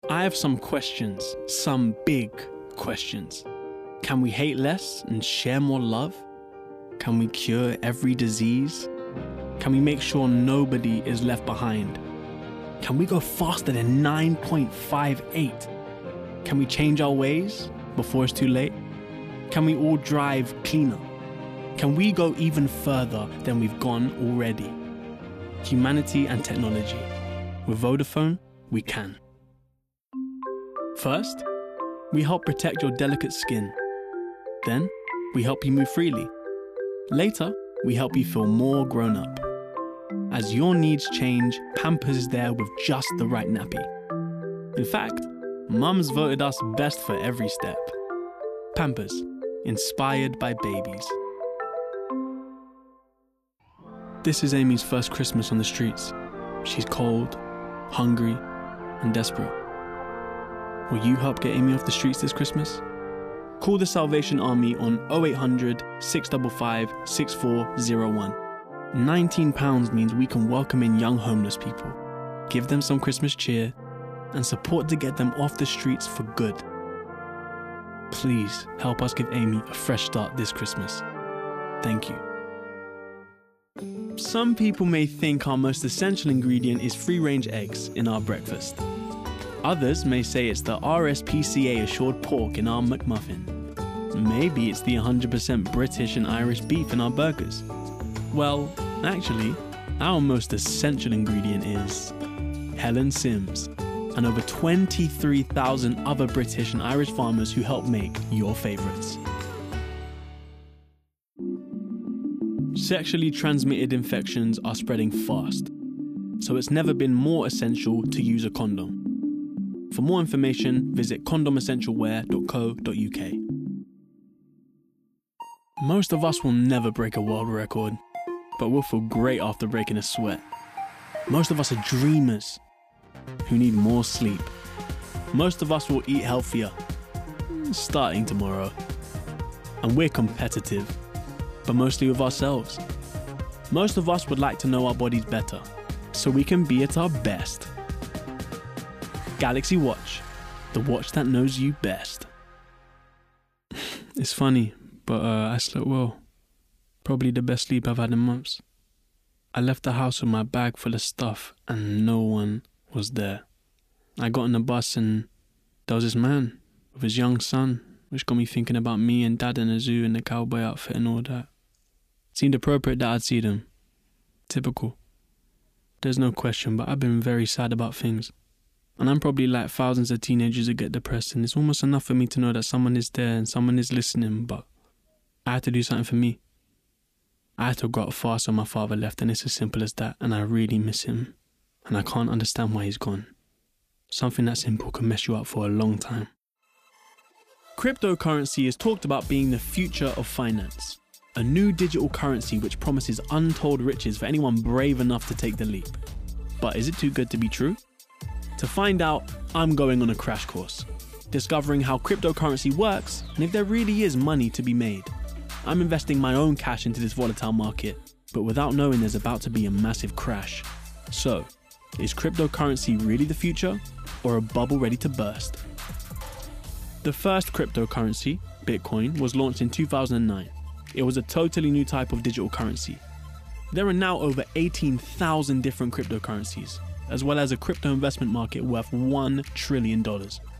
I have some questions, some big questions. Can we hate less and share more love? Can we cure every disease? Can we make sure nobody is left behind? Can we go faster than 9.58? Can we change our ways before it's too late? Can we all drive cleaner? Can we go even further than we've gone already? Humanity and technology. With Vodafone, we can. First, we help protect your delicate skin. Then, we help you move freely. Later, we help you feel more grown up. As your needs change, Pampers is there with just the right nappy. In fact, Mums voted us best for every step. Pampers, inspired by babies. This is Amy's first Christmas on the streets. She's cold, hungry, and desperate. Will you help get Amy off the streets this Christmas? Call the Salvation Army on 0800 655 6401. £19 means we can welcome in young homeless people, give them some Christmas cheer, and support to get them off the streets for good. Please help us give Amy a fresh start this Christmas. Thank you. Some people may think our most essential ingredient is free-range eggs in our breakfast. Others may say it's the RSPCA assured pork in our McMuffin. Maybe it's the 100% British and Irish beef in our burgers. Well, actually, our most essential ingredient is Helen Sims and over 23,000 other British and Irish farmers who help make your favourites. Sexually transmitted infections are spreading fast, so it's never been more essential to use a condom. For more information, visit condomessentialwear.co.uk. Most of us will never break a world record, but we'll feel great after breaking a sweat. Most of us are dreamers who need more sleep. Most of us will eat healthier, starting tomorrow. And we're competitive, but mostly with ourselves. Most of us would like to know our bodies better, so we can be at our best. Galaxy Watch, the watch that knows you best. It's funny, but I slept well. Probably the best sleep I've had in months. I left the house with my bag full of stuff and no one was there. I got on the bus and there was this man with his young son, which got me thinking about me and Dad in a zoo in the cowboy outfit and all that. Seemed appropriate that I'd see them. Typical. There's no question, but I've been very sad about things. And I'm probably like thousands of teenagers who get depressed, and it's almost enough for me to know that someone is there and someone is listening, but I had to do something for me. I had to go out fast when my father left, and it's as simple as that, and I really miss him. And I can't understand why he's gone. Something that simple can mess you up for a long time. Cryptocurrency is talked about being the future of finance. A new digital currency which promises untold riches for anyone brave enough to take the leap. But is it too good to be true? To find out, I'm going on a crash course, discovering how cryptocurrency works and if there really is money to be made. I'm investing my own cash into this volatile market, but without knowing there's about to be a massive crash. So, is cryptocurrency really the future, or a bubble ready to burst? The first cryptocurrency, Bitcoin, was launched in 2009. It was a totally new type of digital currency. There are now over 18,000 different cryptocurrencies, as well as a crypto investment market worth $1 trillion.